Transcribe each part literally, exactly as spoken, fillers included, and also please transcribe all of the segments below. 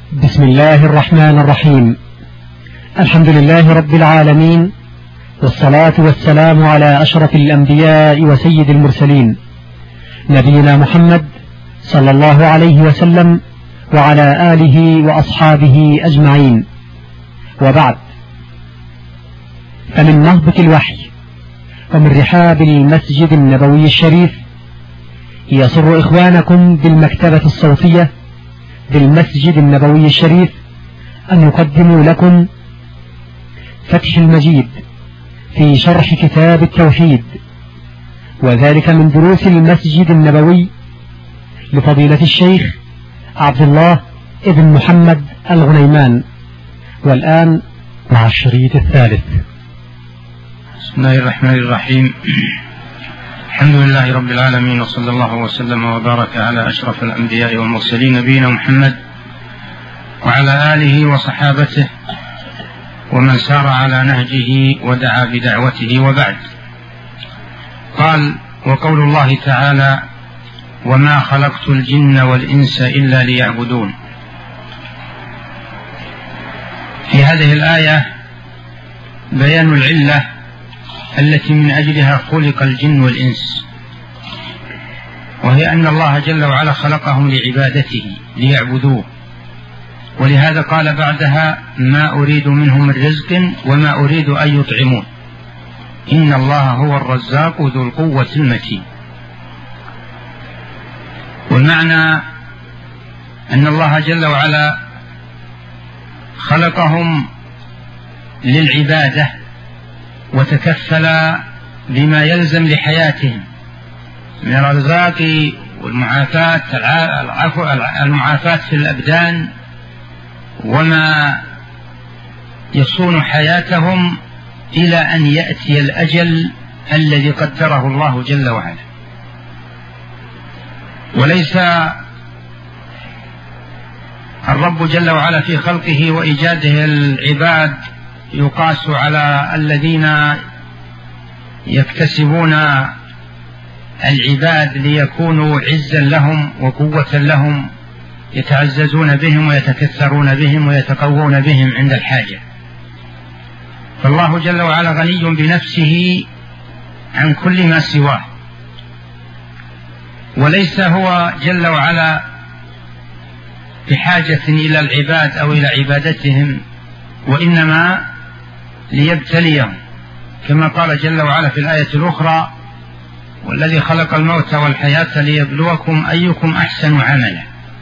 بسم الله الرحمن الرحيم. الحمد لله رب العالمين، والصلاة والسلام على أشرف الأنبياء وسيد المرسلين، نبينا محمد صلى الله عليه وسلم وعلى آله وأصحابه أجمعين. وبعد، فمن نهضة الوحي ومن رحاب المسجد النبوي الشريف يسر إخوانكم بالمكتبة الصوتية بالمسجد النبوي الشريف أن يقدموا لكم فتح المجيد في شرح كتاب التوحيد، وذلك من دروس المسجد النبوي لفضيلة الشيخ عبد الله ابن محمد الغنيمان. والآن مع الشريط الثالث. بسم الله الرحمن الرحيم. الحمد لله رب العالمين، وصلى الله وسلم وبارك على أشرف الأنبياء والمرسلين نبينا محمد وعلى آله وصحابته ومن سار على نهجه ودعا بدعوته. وبعد، قال: وقول الله تعالى: وما خلقت الجن والإنس إلا ليعبدون. في هذه الآية بيان العلة التي من أجلها خلق الجن والإنس، وهي أن الله جل وعلا خلقهم لعبادته ليعبدوه، ولهذا قال بعدها: ما أريد منهم من رزق وما أريد أن يطعمون إن الله هو الرزاق ذو القوة المتين. والمعنى أن الله جل وعلا خلقهم للعبادة وتكفل بما يلزم لحياتهم من الرزاق والمعافاة المعافاة في الأبدان، وما يصون حياتهم إلى أن يأتي الأجل الذي قدره الله جل وعلا. وليس الرب جل وعلا في خلقه وإيجاده العباد يقاس على الذين يكتسبون العباد ليكونوا عزا لهم وقوة لهم، يتعززون بهم ويتكثرون بهم ويتقوون بهم عند الحاجة. فالله جل وعلا غني بنفسه عن كل ما سواه، وليس هو جل وعلا بحاجة إلى العباد أو إلى عبادتهم، وإنما ليبتليهم، كما قال جل وعلا في الآية الأخرى: والذي خلق الموت والحياة ليبلوكم أيكم أحسن عملا.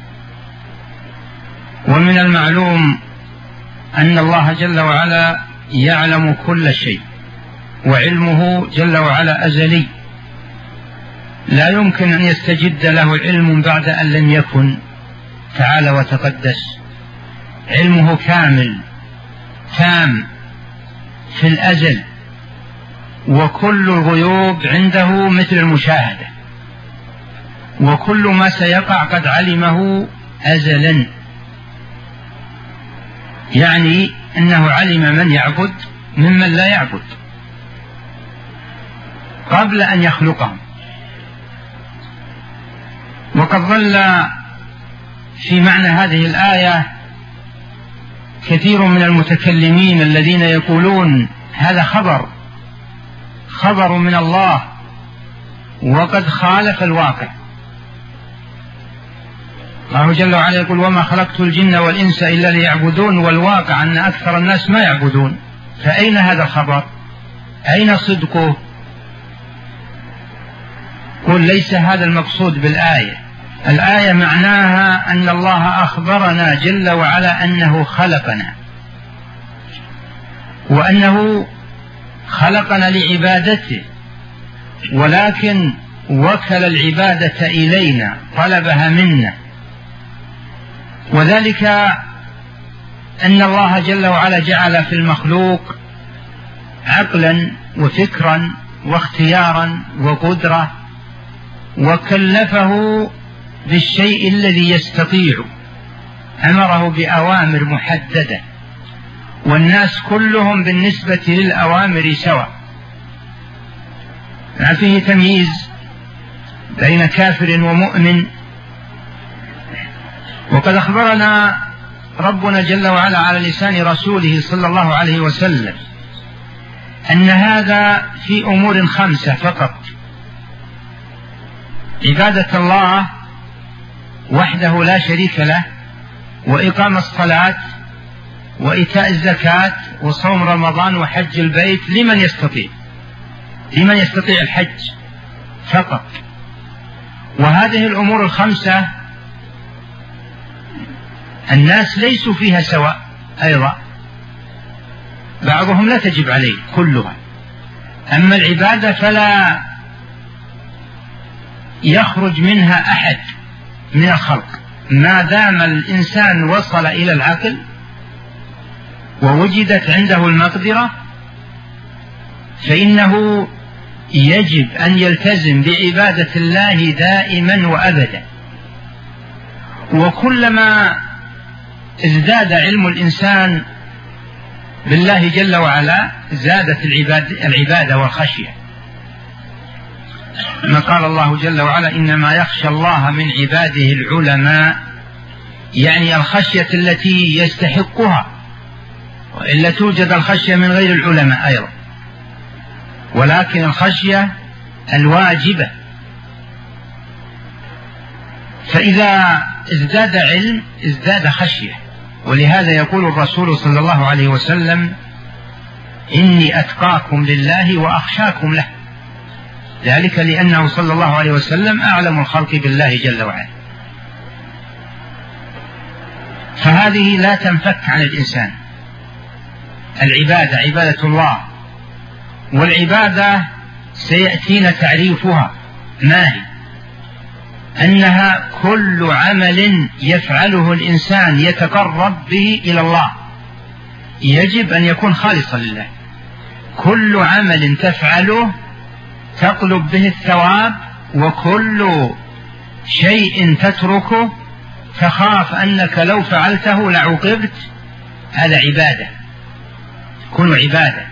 ومن المعلوم أن الله جل وعلا يعلم كل شيء، وعلمه جل وعلا أزلي، لا يمكن أن يستجد له علم بعد أن لم يكن، تعالى وتقدس. علمه كامل تام في الأزل، وكل الغيوب عنده مثل المشاهدة، وكل ما سيقع قد علمه أزلا، يعني أنه علم من يعبد ممن لا يعبد قبل أن يخلقهم. وقد ظل في معنى هذه الآية كثير من المتكلمين الذين يقولون هذا خبر خبر من الله وقد خالف الواقع. الله جل وعلا يقول: وما خلقت الجن والإنس إلا ليعبدون، والواقع أن أكثر الناس ما يعبدون. فأين هذا الخبر؟ أين صدقه؟ قل ليس هذا المقصود بالآية. الآية معناها أن الله أخبرنا جل وعلا أنه خلقنا، وأنه خلقنا لعبادته، ولكن وكل العبادة إلينا، طلبها منا. وذلك أن الله جل وعلا جعل في المخلوق عقلا وفكرا واختيارا وقدرة، وكلفه بالشيء الذي يستطيع، أمره بأوامر محددة، والناس كلهم بالنسبة للأوامر سواء، ما فيه تمييز بين كافر ومؤمن. وقد أخبرنا ربنا جل وعلا على لسان رسوله صلى الله عليه وسلم أن هذا في أمور خمسة فقط: عبادة الله وحده لا شريك له، وإقام الصلاة، وإيتاء الزكاة، وصوم رمضان، وحج البيت لمن يستطيع لمن يستطيع الحج فقط. وهذه الأمور الخمسة الناس ليسوا فيها سواء أيضا، بعضهم لا تجب عليه كلها. أما العبادة فلا يخرج منها أحد من الخلق ما دام الإنسان وصل إلى العقل ووجدت عنده المقدرة، فإنه يجب أن يلتزم بعبادة الله دائما وأبدا. وكلما ازداد علم الإنسان بالله جل وعلا زادت العبادة والخشية. ما قال الله جل وعلا: إنما يخشى الله من عباده العلماء، يعني الخشية التي يستحقها، وإلا توجد الخشية من غير العلماء أيضا، ولكن الخشية الواجبة. فإذا ازداد علم ازداد خشية، ولهذا يقول الرسول صلى الله عليه وسلم: إني أتقاكم لله وأخشاكم له، ذلك لأنه صلى الله عليه وسلم أعلم الخلق بالله جل وعلا. فهذه لا تنفك عن الإنسان، العبادة عبادة الله. والعبادة سيأتينا تعريفها ما هي: أنها كل عمل يفعله الإنسان يتقرب به إلى الله يجب أن يكون خالصا لله. كل عمل تفعله تطلب به الثواب، وكل شيء تتركه تخاف أنك لو فعلته لعوقبت، هذا عبادة، تكون عبادة.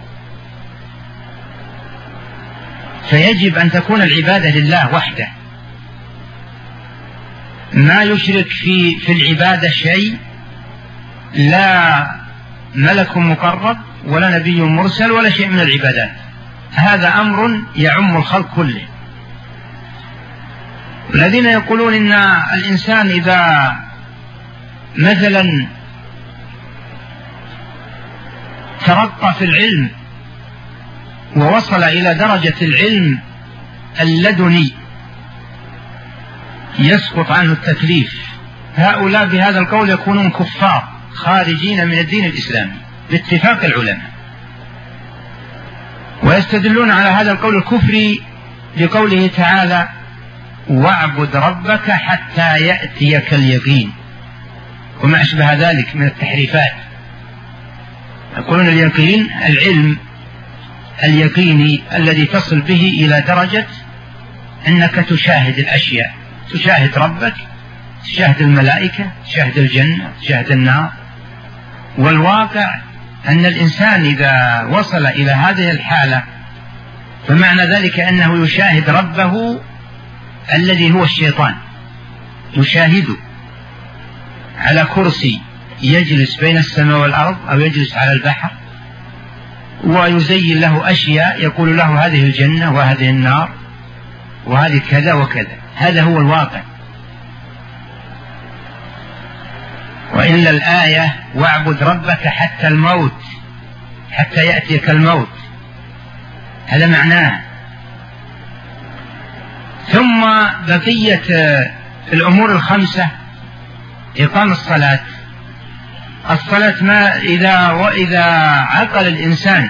فيجب أن تكون العبادة لله وحده، ما يشرك في في العبادة شيء، لا ملك مقرب ولا نبي مرسل ولا شيء من العبادات. هذا أمر يعم الخلق كله. الذين يقولون إن الإنسان إذا مثلا ترقى في العلم ووصل إلى درجة العلم اللدني يسقط عنه التكليف، هؤلاء بهذا القول يكونون كفار خارجين من الدين الإسلامي باتفاق العلماء. ويستدلون على هذا القول الكفري بقوله تعالى: واعبد ربك حتى يأتيك اليقين، وما أشبه ذلك من التحريفات. يقولون اليقين العلم اليقيني الذي تصل به إلى درجة أنك تشاهد الأشياء، تشاهد ربك، تشاهد الملائكة، تشاهد الجنة، تشاهد النار. والواقع أن الإنسان إذا وصل إلى هذه الحالة فمعنى ذلك أنه يشاهد ربه الذي هو الشيطان، يشاهده على كرسي يجلس بين السماء والأرض أو يجلس على البحر، ويزين له أشياء يقول له هذه الجنة وهذه النار وهذه كذا وكذا. هذا هو الواقع. وإلا الآية: واعبد ربك حتى الموت، حتى يأتيك الموت، هذا معناه. ثم بقية الأمور الخمسة: إقام الصلاة. الصلاة ما إذا وإذا عقل الإنسان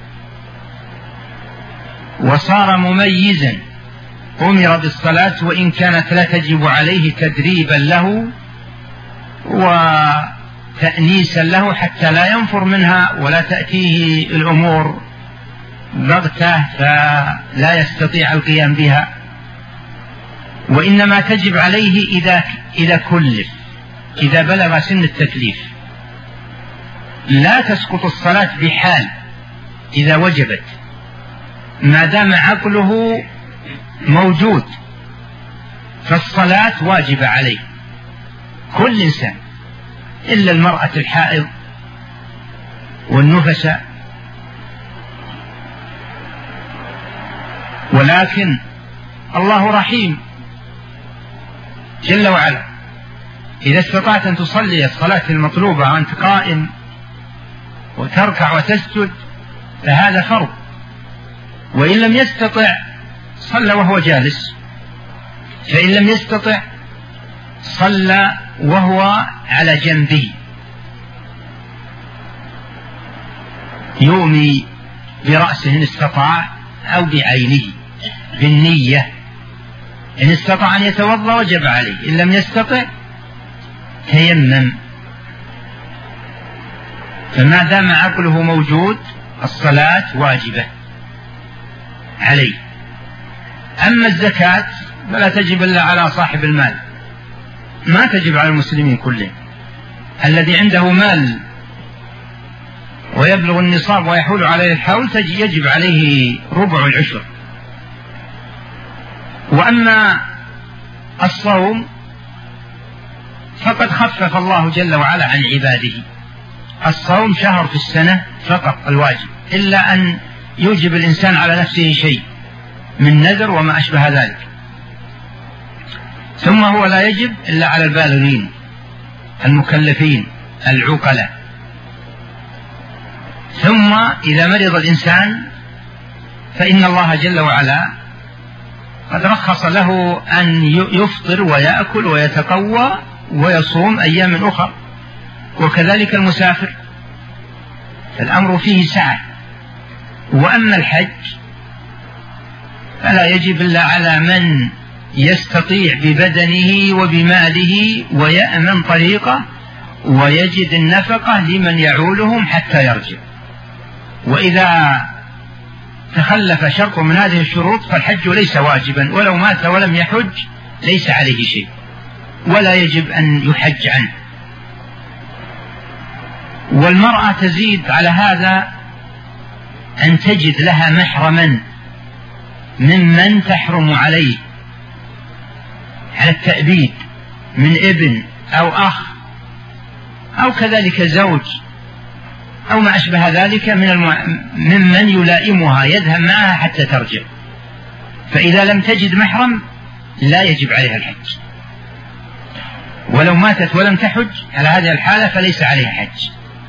وصار مميزا أمر بالصلاة، وإن كانت لا تجب عليه تدريبا له وتأنيسا له حتى لا ينفر منها ولا تأتيه الأمور بغتة فلا يستطيع القيام بها، وإنما تجب عليه إذا إذا كلف، إذا بلغ سن التكليف. لا تسقط الصلاة بحال إذا وجبت، ما دام عقله موجود فالصلاة واجبة عليه كل إنسان. إلا المرأة الحائض والنفساء. ولكن الله رحيم جل وعلا، إذا استطعت أن تصلي الصلاة المطلوبة وأنت قائم وتركع وتسجد فهذا فرض، وإن لم يستطع صلى وهو جالس، فإن لم يستطع صلى وهو على جنبه يومي برأسه إن استطاع أو بعينه بالنية. إن استطاع أن يتوضأ وجب عليه، إن لم يستطع تيمم. فما دام عقله موجود الصلاة واجبة عليه. أما الزكاة فلا تجب إلا على صاحب المال، ما تجب على المسلمين كلهم. الذي عنده مال ويبلغ النصاب ويحول عليه الحول يجب عليه ربع العشر. وأما الصوم فقد خفف الله جل وعلا عن عباده. الصوم شهر في السنة فقط الواجب، إلا أن يوجب الإنسان على نفسه شيء من نذر وما أشبه ذلك، ثم هو لا يجب إلا على البالغين المكلفين العقلاء. ثم إذا مرض الإنسان فإن الله جل وعلا قد رخص له أن يفطر ويأكل ويتقوى ويصوم أيام أخرى، وكذلك المسافر، فالأمر فيه سعة. وأما الحج فلا يجب إلا على من يستطيع ببدنه وبماله ويأمن طريقه ويجد النفقة لمن يعولهم حتى يرجع. وإذا تخلف شرط من هذه الشروط فالحج ليس واجبا، ولو مات ولم يحج ليس عليه شيء ولا يجب أن يحج عنه. والمرأة تزيد على هذا أن تجد لها محرما ممن تحرم عليه على التأبيد من ابن أو أخ أو كذلك زوج أو ما أشبه ذلك من المع... ممن يلائمها يذهب معها حتى ترجع. فإذا لم تجد محرم لا يجب عليها الحج، ولو ماتت ولم تحج على هذه الحالة فليس عليها حج.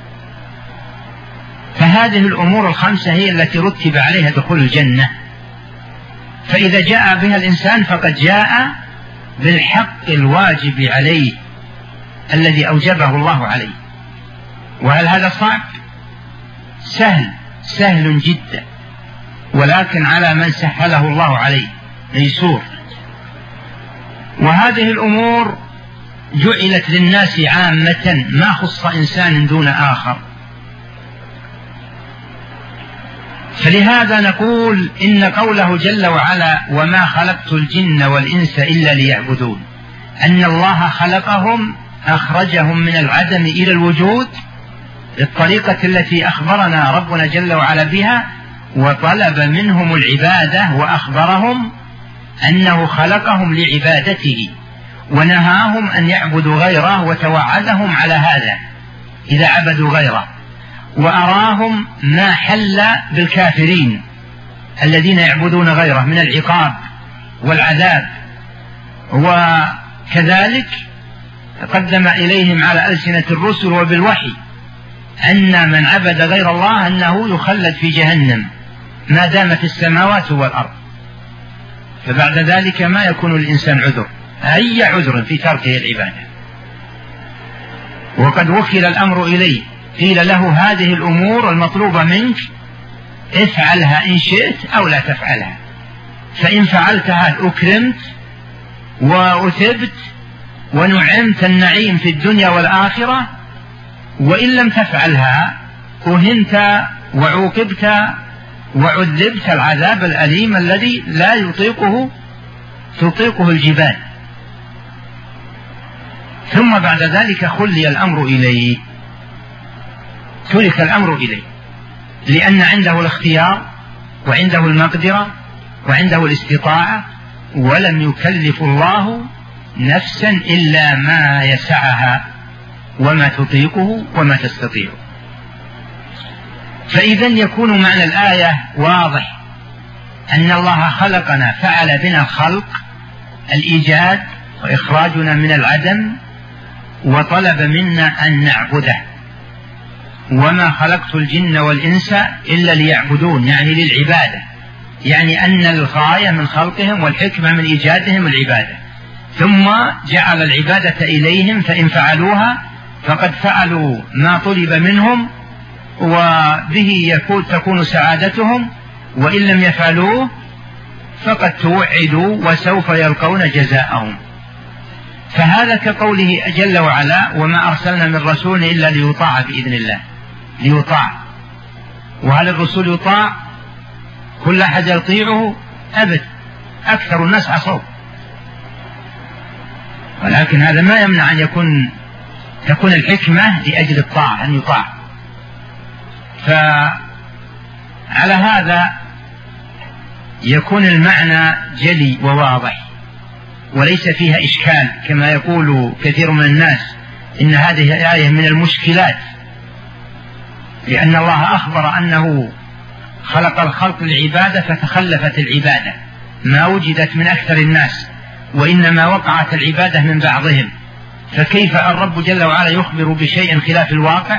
فهذه الأمور الخمسة هي التي رتب عليها دخول الجنة. فإذا جاء بها الإنسان فقد جاء بالحق الواجب عليه الذي أوجبه الله عليه. وهل هذا صعب؟ سهل سهل جدا، ولكن على من سهله الله عليه ميسور. وهذه الأمور جعلت للناس عامة، ما خص إنسان دون آخر. فلهذا نقول إن قوله جل وعلا وما خلقت الجن والإنس إلا ليعبدون، أن الله خلقهم أخرجهم من العدم إلى الوجود بالطريقة التي أخبرنا ربنا جل وعلا بها، وطلب منهم العبادة وأخبرهم أنه خلقهم لعبادته ونهاهم أن يعبدوا غيره، وتوعدهم على هذا إذا عبدوا غيره، وأراهم ما حل بالكافرين الذين يعبدون غيره من العقاب والعذاب. وكذلك قدم إليهم على ألسنة الرسل وبالوحي أن من عبد غير الله أنه يخلد في جهنم ما دام في السماوات والأرض. فبعد ذلك ما يكون الإنسان عذر، أي عذر في تركه العبادة. وقد وكل الأمر إليه، قيل له هذه الأمور المطلوبة منك افعلها إن شئت أو لا تفعلها، فإن فعلتها أكرمت وأثبت ونعمت النعيم في الدنيا والآخرة، وإن لم تفعلها أهنت وعوقبت وعذبت العذاب الأليم الذي لا يطيقه تطيقه الجبال. ثم بعد ذلك خلي الأمر إليه، ترك الأمر إليه، لأن عنده الاختيار وعنده المقدرة وعنده الاستطاعة، ولم يكلف الله نفسا إلا ما يسعها، وما تطيقه وما تستطيعه. فإذا يكون معنى الآية واضح، أن الله خلقنا، فعل بنا الخلق، الإيجاد وإخراجنا من العدم، وطلب منا أن نعبده. وما خلقت الجن والإنس إلا ليعبدون، يعني للعبادة، يعني أن الغاية من خلقهم والحكمة من إيجادهم العبادة، ثم جعل العبادة إليهم، فإن فعلوها فقد فعلوا ما طلب منهم، وبه يكون تكون سعادتهم، وإن لم يفعلوه فقد توعدوا وسوف يلقون جزاءهم. فهذا كقوله جل وعلا: وما أرسلنا من رسول إلا ليطاع بإذن الله، ليطاع. وهل الرسول يطاع؟ كل أحد يطيعه؟ أبد، أكثر الناس عصوا. ولكن هذا ما يمنع أن يكون تكون الحكمة لأجل الطاعة، أن يطاع. فعلى هذا يكون المعنى جلي وواضح، وليس فيها إشكال كما يقول كثير من الناس إن هذه الآية من المشكلات، لأن الله أخبر أنه خلق الخلق للعبادة فتخلفت العبادة، ما وجدت من أكثر الناس، وإنما وقعت العبادة من بعضهم. فكيف الرب جل وعلا يخبر بشيء خلاف الواقع؟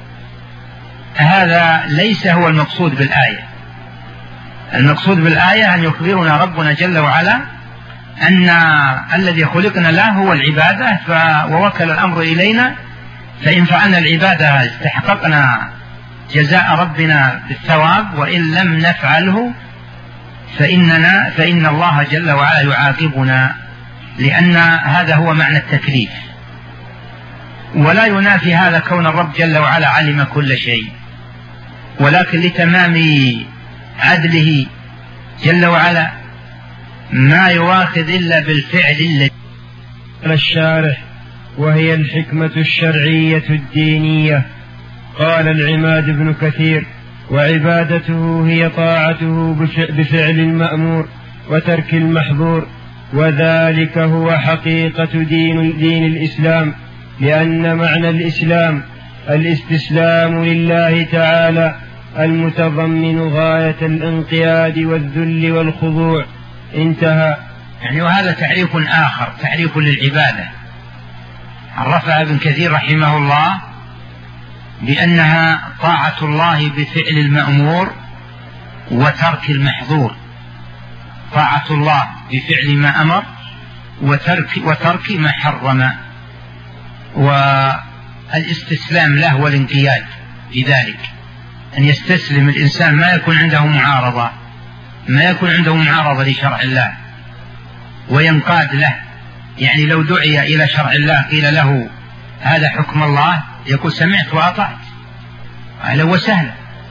هذا ليس هو المقصود بالآية. المقصود بالآية أن يخبرنا ربنا جل وعلا أن الذي خلقنا له هو العبادة، ووكل الأمر إلينا، فإن فعلنا العبادة استحققنا جزاء ربنا بالثواب، وإن لم نفعله فإننا فإن الله جل وعلا يعاقبنا، لأن هذا هو معنى التكليف. ولا ينافي هذا كون الرب جل وعلا علم كل شيء، ولكن لتمام عدله جل وعلا ما يواخذ إلا بالفعل الذي الشارح، وهي الحكمة الشرعية الدينية. قال العماد بن كثير: وعبادته هي طاعته بفعل المأمور وترك المحظور، وذلك هو حقيقة دين, دين الإسلام، لأن معنى الإسلام الاستسلام لله تعالى المتضمن غاية الانقياد والذل والخضوع. انتهى. يعني وهذا تعريف آخر، تعريف للعبادة عرفها ابن كثير رحمه الله بأنها طاعة الله بفعل المأمور وترك المحظور. طاعة الله بفعل ما أمر وترك, وترك ما حرم، والاستسلام له والانقياد بذلك، أن يستسلم الإنسان، ما يكون عنده معارضة ما يكون عنده معارضة لشرع الله، وينقاد له. يعني لو دعي إلى شرع الله قيل له هذا حكم الله يقول سمعت وأطعت، أهلا وسهلا.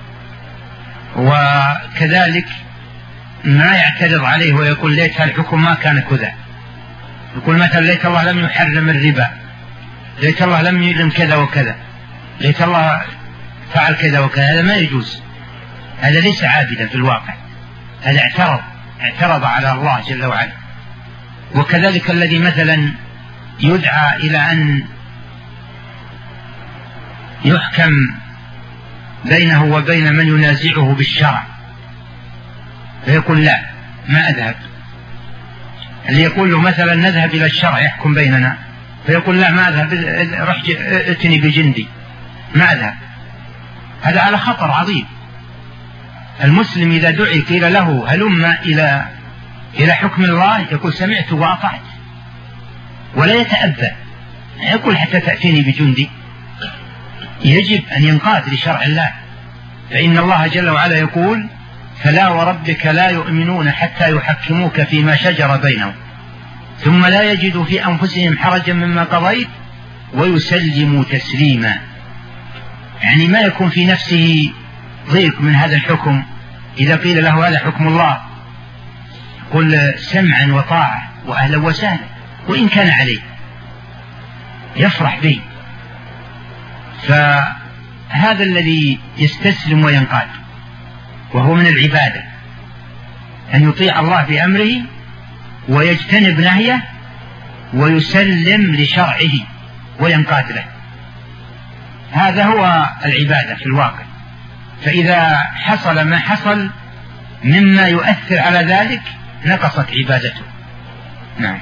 وكذلك ما يعترض عليه ويقول ليت الحكم ما كان كذا، يقول مثلا ليت الله لم يحرم الربا، ليت الله لم يلم كذا وكذا، ليت الله فعل كذا وكذا. هذا ما يجوز، هذا ليس عابدا في الواقع، هذا اعترض اعترض على الله جل وعلا. وكذلك الذي مثلا يدعى إلى أن يحكم بينه وبين من ينازعه بالشرع فيقول لا ما أذهب، اللي يقول له مثلا نذهب إلى الشرع يحكم بيننا فيقول لا ما أذهب، رح اتني بجندي ما أذهب. هذا على خطر عظيم. المسلم إذا دعي قيل له هلم إلى إلى حكم الله يقول سمعت وأطعت، ولا يتأبى، يقول حتى تأتيني بجندي. يجب أن ينقاد لشرع الله، فإن الله جل وعلا يقول فلا وربك لا يؤمنون حتى يحكموك فيما شجر بينهم ثم لا يجدوا في أنفسهم حرجا مما قضيت ويسلموا تسليما. يعني ما يكون في نفسه ضيق من هذا الحكم، إذا قيل له هذا حكم الله قل سمعا وطاعة وأهلا وسهلا، وإن كان عليه يفرح به. فهذا الذي يستسلم وينقاد، وهو من العبادة أن يطيع الله بأمره ويجتنب نهيه ويسلم لشرعه وينقاد له. هذا هو العبادة في الواقع. فإذا حصل ما حصل مما يؤثر على ذلك نقصت عبادته. نعم.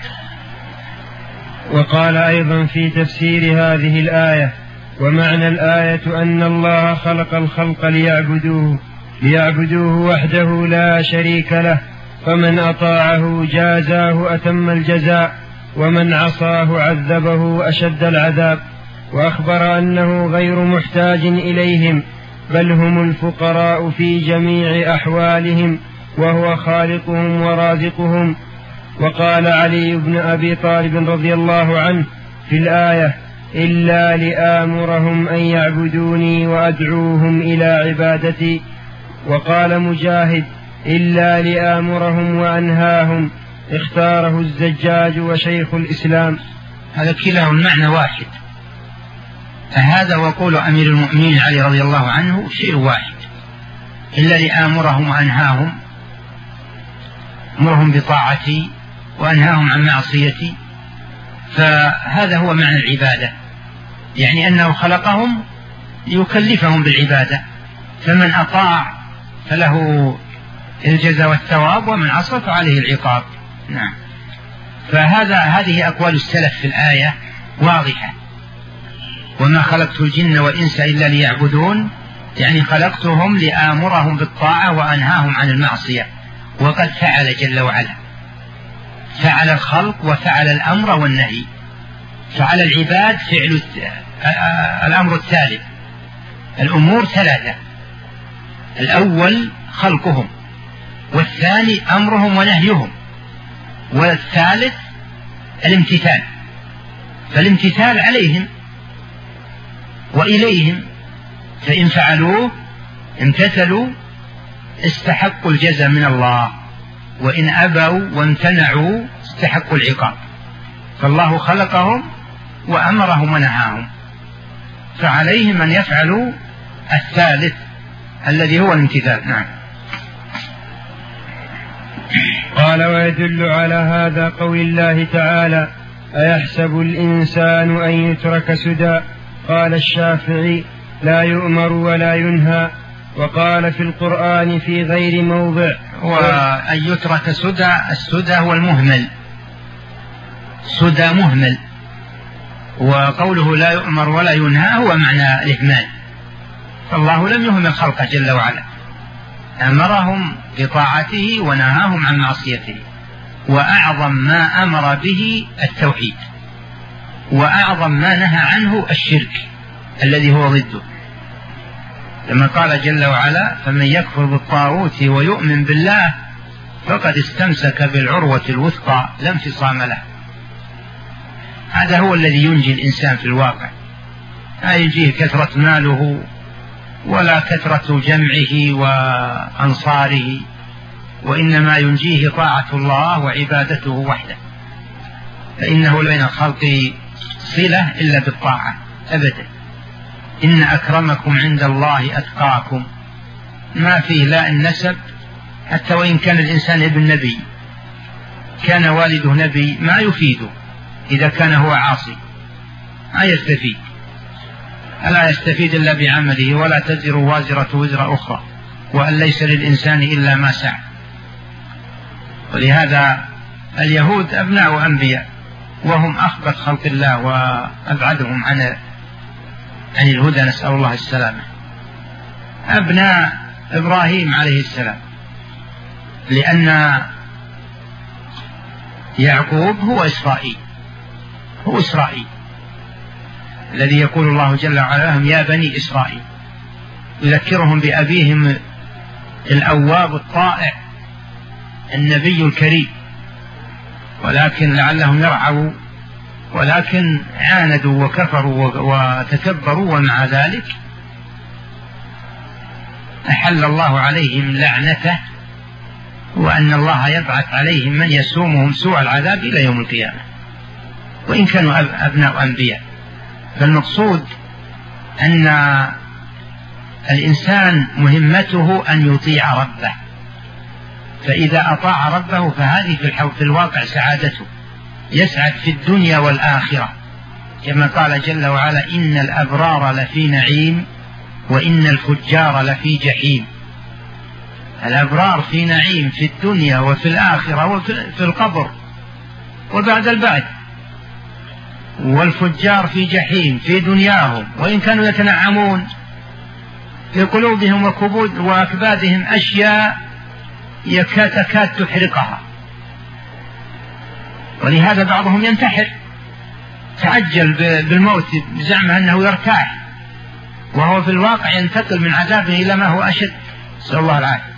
وقال أيضا في تفسير هذه الآية: ومعنى الآية أن الله خلق الخلق ليعبدوه ليعبدوه وحده لا شريك له، فمن أطاعه جازاه أتم الجزاء، ومن عصاه عذبه أشد العذاب. وأخبر أنه غير محتاج إليهم، بل هم الفقراء في جميع أحوالهم، وهو خالقهم ورازقهم. وقال علي بن أبي طالب رضي الله عنه في الآية: إلا لآمرهم أن يعبدوني وأدعوهم إلى عبادتي. وقال مجاهد: إلا لآمرهم وأنهاهم. اختاره الزجاج وشيخ الإسلام. هذا كلاه المعنى واحد، فهذا وقول أمير المؤمنين علي رضي الله عنه شيء واحد. إلا لآمرهم وأنهاهم، أمرهم بطاعتي وأنهاهم عن معصيتي، فهذا هو معنى العبادة، يعني أنه خلقهم ليكلفهم بالعبادة، فمن أطاع فله الجزاء والثواب، ومن عصى فعليه العقاب. نعم. فهذا هذه أقوال السلف في الآية واضحة: وما خلقت الجن والإنس إلا ليعبدون، يعني خلقتهم لآمرهم بالطاعة وأنهاهم عن المعصية. وقد فعل جل وعلا، فعل الخلق وفعل الأمر والنهي. فعل العباد فعل الأمر الثالث. الأمور ثلاثة: الأول خلقهم، والثاني أمرهم ونهيهم، والثالث الامتثال. فالامتثال عليهم وإليهم، فإن فعلوه امتثلوا استحقوا الجزاء من الله، وإن أبوا وامتنعوا استحقوا العقاب. فالله خلقهم وأمرهم ونهاهم، فعليهم أن يفعلوا الثالث الذي هو الامتثال. نعم. قال: ويدل على هذا قول الله تعالى: أيحسب الإنسان أن يترك سدى؟ قال الشافعي: لا يؤمر ولا ينهى. وقال في القرآن في غير موضع: وأن يترك سدى. السدى هو المهمل، سدى مهمل. وقوله لا يؤمر ولا ينهى هو معنى الإهمال. فالله لم يهمل خلقه جل وعلا، أمرهم بطاعته ونهاهم عن معصيته. وأعظم ما أمر به التوحيد، وأعظم ما نهى عنه الشرك الذي هو ضده، لما قال جل وعلا: فمن يكفر بالطاغوت ويؤمن بالله فقد استمسك بالعروة الوثقى لا انفصام له. هذا هو الذي ينجي الإنسان في الواقع، لا ينجيه كثرة ماله ولا كثرة جمعه وأنصاره، وإنما ينجيه طاعة الله وعبادته وحده، فإنه بين الخلق صلة إلا بالطاعة أبدا. إن أكرمكم عند الله أتقاكم، ما فيه لا النسب، حتى وإن كان الإنسان ابن نبي، كان والده نبي، ما يفيده إذا كان هو عاصي، ما يستفيد، ألا يستفيد إلا بعمله، ولا تزر وازرة وزر أخرى، وأن ليس للإنسان إلا ما سعى. ولهذا اليهود أبناء أنبياء، وهم أخبث خلق الله وأبعدهم عن عن الهدى، نسأل الله السلامة. أبناء إبراهيم عليه السلام، لأن يعقوب هو إسرائيل، هو إسرائيل الذي يقول الله جل وعلا لهم: يا بني إسرائيل، يذكرهم بأبيهم الأواب الطائع النبي الكريم، ولكن لعلهم يرعوا، ولكن عاندوا وكفروا وتكبروا، ومع ذلك أحل الله عليهم لعنته، وأن الله يبعث عليهم من يسومهم سوء العذاب إلى يوم القيامة، وإن كانوا أبناء أنبياء. فالمقصود أن الإنسان مهمته أن يطيع ربه، فإذا أطاع ربه فهذه في الواقع سعادته، يسعد في الدنيا والآخرة، كما قال جل وعلا إن الأبرار لفي نعيم وإن الفجار لفي جحيم. الأبرار في نعيم في الدنيا وفي الآخرة وفي القبر وبعد البعث، والفجار في جحيم في دنياهم وإن كانوا يتنعمون في قلوبهم وكبود وأكبادهم أشياء يكاد تكاد تحرقها، ولهذا بعضهم ينتحر تعجل بالموت بزعم أنه يرتاح، وهو في الواقع ينتقل من عذابه إلى ما هو أشد، نسأل الله العافية.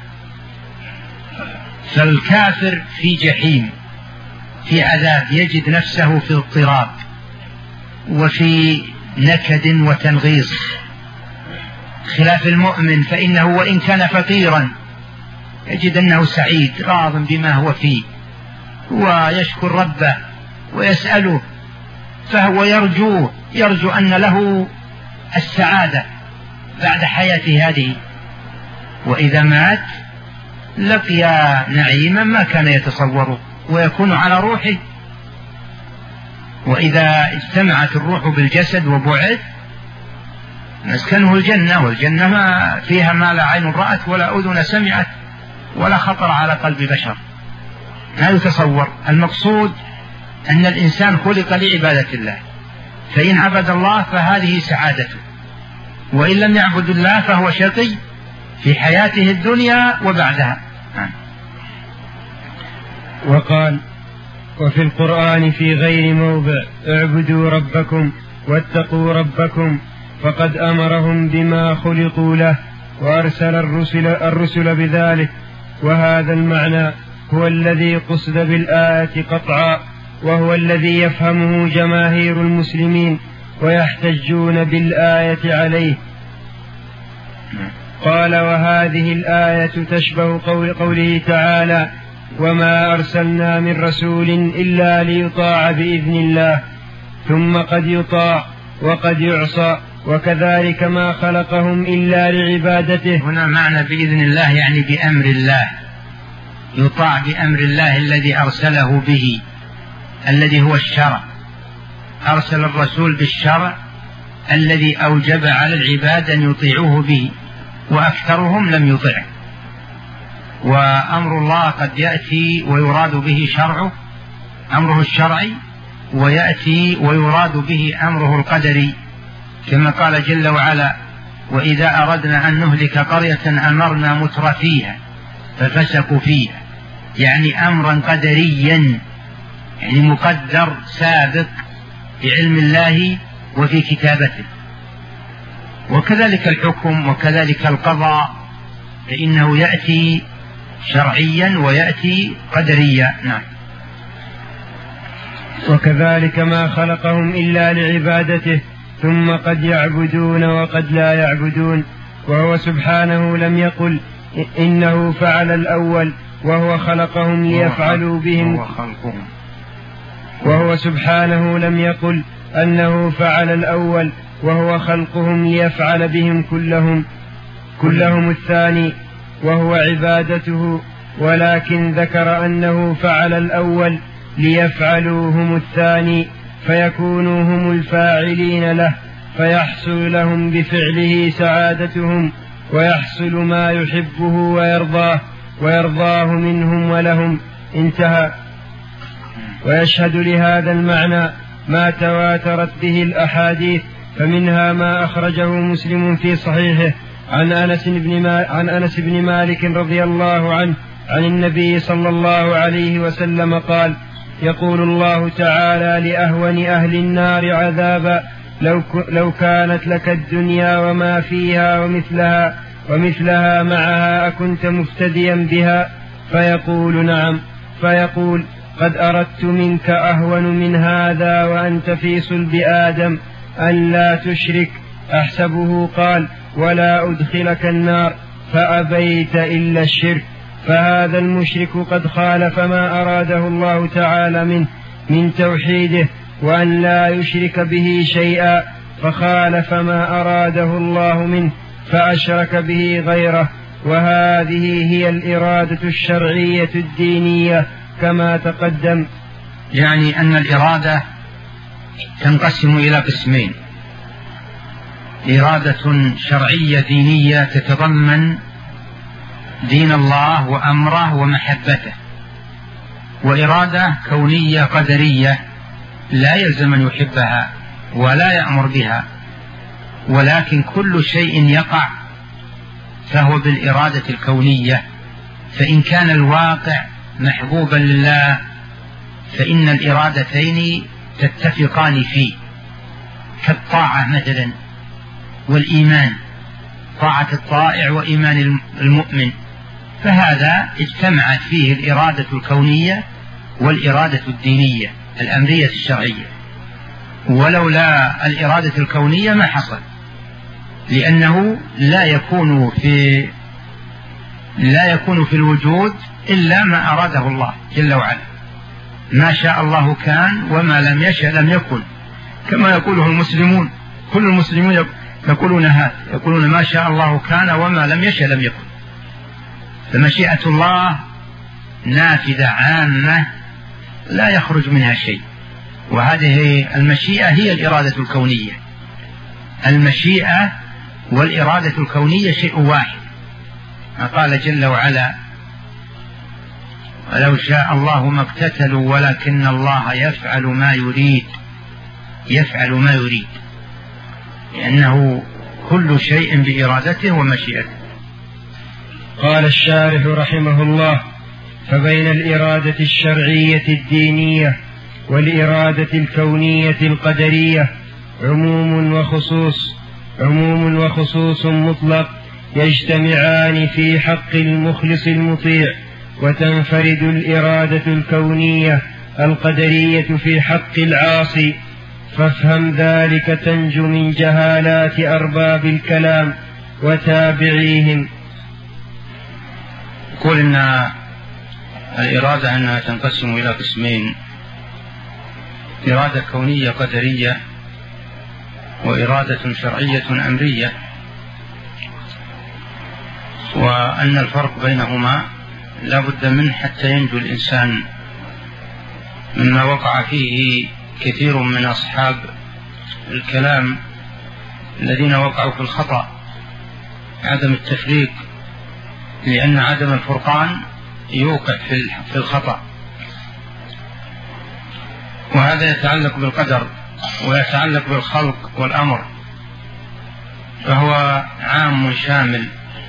فالكافر في جحيم في عذاب، يجد نفسه في اضطراب وفي نكد وتنغيص، خلاف المؤمن فإنه وإن كان فقيرا يجد أنه سعيد راض بما هو فيه ويشكر ربه ويسأله، فهو يرجو يرجو أن له السعادة بعد حياته هذه، وإذا مات لقي نعيما ما كان يتصوره ويكون على روحه. وإذا اجتمعت الروح بالجسد وبعد مسكنه الجنة، والجنة ما فيها ما لا عين رأت ولا أذن سمعت ولا خطر على قلب بشر، لا يتصور. المقصود أن الإنسان خلق لعبادة الله، فإن عبد الله فهذه سعادته، وإن لم يعبد الله فهو شقي في حياته الدنيا وبعدها. وقال: وفي القرآن في غير موضع اعبدوا ربكم واتقوا ربكم، فقد أمرهم بما خلقوا له وأرسل الرسل, الرسل بذلك، وهذا المعنى هو الذي قصد بالآية قطعا، وهو الذي يفهمه جماهير المسلمين ويحتجون بالآية عليه. قال: وهذه الآية تشبه قول قوله تعالى: وما أرسلنا من رسول إلا ليطاع بإذن الله، ثم قد يطاع وقد يعصى، وكذلك ما خلقهم إلا لعبادته. هنا معنى بإذن الله يعني بأمر الله، يطاع بأمر الله الذي أرسله به، الذي هو الشرع. أرسل الرسول بالشرع الذي أوجب على العباد أن يطيعوه به، وأكثرهم لم يطيعه. وأمر الله قد يأتي ويراد به شرعه، أمره الشرعي، ويأتي ويراد به أمره القدري، كما قال جل وعلا: وإذا أردنا أن نهلك قرية أمرنا مترفيها ففسقوا فيها، يعني أمرا قدريا، يعني مقدر سابق بعلم الله وفي كتابته. وكذلك الحكم وكذلك القضاء، فإنه يأتي شرعيا ويأتي قدريا. نعم. وكذلك ما خلقهم إلا لعبادته، ثم قد يعبدون وقد لا يعبدون، وهو سبحانه لم يقل إنه فعل الأول وهو خلقهم ليفعلوا بهم، وهو سبحانه لم يقل أنه فعل الأول وهو خلقهم ليفعل بهم كلهم كلهم الثاني وهو عبادته، ولكن ذكر أنه فعل الأول ليفعلوا هم الثاني فيكونوا هم الفاعلين له، فيحصل لهم بفعله سعادتهم، ويحصل ما يحبه ويرضاه ويرضاه منهم ولهم. انتهى. ويشهد لهذا المعنى ما تواترت به الأحاديث، فمنها ما أخرجه مسلم في صحيحه عن أنس بن عن أنس بن مالك رضي الله عنه عن النبي صلى الله عليه وسلم قال: يقول الله تعالى لأهون أهل النار عذابا: لو, لو كانت لك الدنيا وما فيها ومثلها ومثلها معها أكنت مفتديا بها؟ فيقول: نعم. فيقول: قد أردت منك أهون من هذا وأنت في صلب آدم أن لا تشرك. أحسبه قال: ولا أدخلك النار، فأبيت إلا الشرك. فهذا المشرك قد خالف ما أراده الله تعالى منه من توحيده وأن لا يشرك به شيئا، فخالف ما أراده الله منه فأشرك به غيره. وهذه هي الإرادة الشرعية الدينية كما تقدم. يعني أن الإرادة تنقسم إلى قسمين: إرادة شرعية دينية تتضمن دين الله وأمره ومحبته، وإرادة كونية قدرية لا يلزم أن يحبها ولا يأمر بها، ولكن كل شيء يقع فهو بالإرادة الكونية. فإن كان الواقع محبوبا لله فإن الإرادتين تتفقان فيه، كالطاعة مثلا والإيمان، طاعة الطائع وإيمان المؤمن، فهذا اجتمعت فيه الإرادة الكونية والإرادة الدينية الأمرية الشرعية. ولولا الإرادة الكونية ما حصل، لأنه لا يكون في لا يكون في الوجود إلا ما أراده الله جل وعلا. ما شاء الله كان وما لم يشأ لم يكن، كما يقوله المسلمون. كل المسلمون يقولون هذا، يقولون ما شاء الله كان وما لم يشأ لم يكن. فمشيئة الله نافذة عامة لا يخرج منها شيء، وهذه المشيئة هي الإرادة الكونية. المشيئة والإرادة الكونية شيء واحد. قال جل وعلا: ولو شاء الله ما اقتتلوا ولكن الله يفعل ما يريد. يفعل ما يريد لأنه كل شيء بإرادته ومشيئته. قال الشارح رحمه الله: فبين الإرادة الشرعية الدينية والإرادة الكونية القدرية عموم وخصوص عموم وخصوص مطلق يجتمعان في حق المخلص المطيع، وتنفرد الإرادة الكونية القدرية في حق العاصي. فافهم ذلك تنجو من جهالات أرباب الكلام وتابعيهم. يقول إن الإرادة أنها تنقسم إلى قسمين: إرادة كونية قدرية وإرادة شرعية أمرية، وأن الفرق بينهما لا بد منه حتى ينجو الإنسان مما وقع فيه كثير من أصحاب الكلام الذين وقعوا في الخطأ، عدم التفريق، لأن عدم الفرقان يوقع في الخطأ. وهذا يتعلق بالقدر ويتعلق بالخلق والأمر، فهو عام شامل.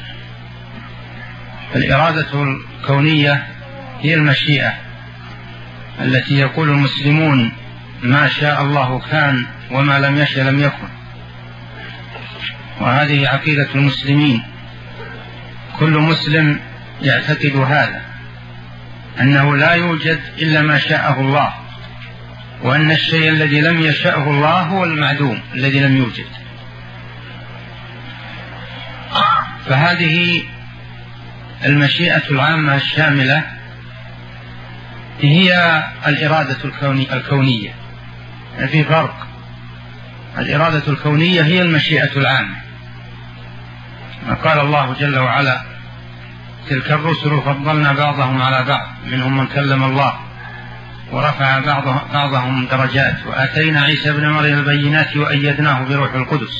الإرادة الكونية هي المشيئة التي يقول المسلمون ما شاء الله كان وما لم يشأ لم يكن، وهذه عقيدة المسلمين. كل مسلم يعتقد هذا، أنه لا يوجد إلا ما شاءه الله، وأن الشيء الذي لم يشأه الله هو المعدوم الذي لم يوجد. فهذه المشيئة العامة الشاملة هي الإرادة الكونية. في فرق، الإرادة الكونية هي المشيئة العامة. قال الله جل وعلا: تلك الرسل فضلنا بعضهم على بعض منهم من كلم الله ورفع بعضهم درجات وآتينا عيسى ابن مريم البينات وأيدناه بروح القدس.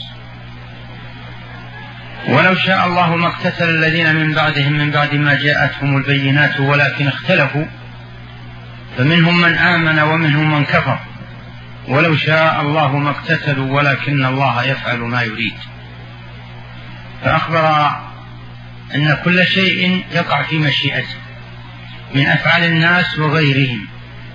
ولو شاء الله ما اقتتل الذين من بعدهم من بعد ما جاءتهم البينات ولكن اختلفوا فمنهم من آمن ومنهم من كفر ولو شاء الله ما اقتتلوا ولكن الله يفعل ما يريد. فأخبر أن كل شيء يقع في مشيئته من أفعال الناس وغيرهم.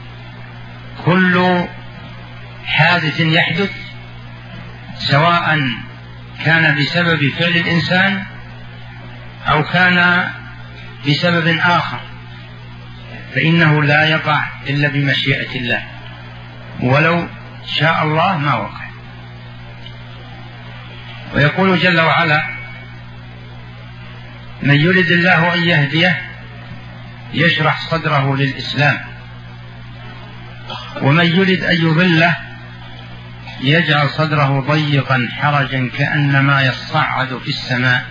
كل حادث يحدث سواء كان بسبب فعل الإنسان أو كان بسبب آخر فإنه لا يقع إلا بمشيئة الله، ولو شاء الله ما وقع. ويقول جل وعلا: من يرد الله أن يهديه يشرح صدره للإسلام ومن يرد أن يضله يجعل صدره ضيقا حرجا كأنما يصعد في السماء.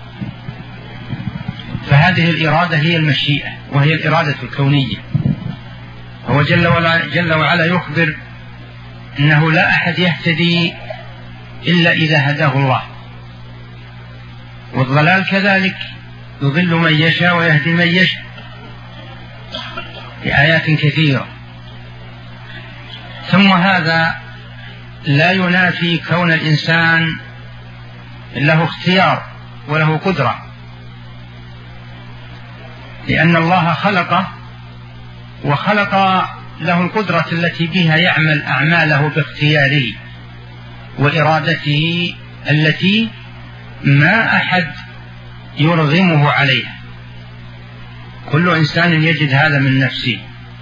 فهذه الإرادة هي المشيئة وهي الإرادة الكونية. هو جل وعلا, جل وعلا يخبر أنه لا أحد يهتدي إلا إذا هداه الله، والضلال كذلك يضل من يشاء ويهدي من يشاء بآيات كثيرة. ثم هذا لا ينافي كون الإنسان له اختيار وله قدرة، لأن الله خلقه وخلق له القدرة التي بها يعمل أعماله باختياره وإرادته التي ما أحد يرغمه عليها. كل إنسان يجد هذا من نفسه،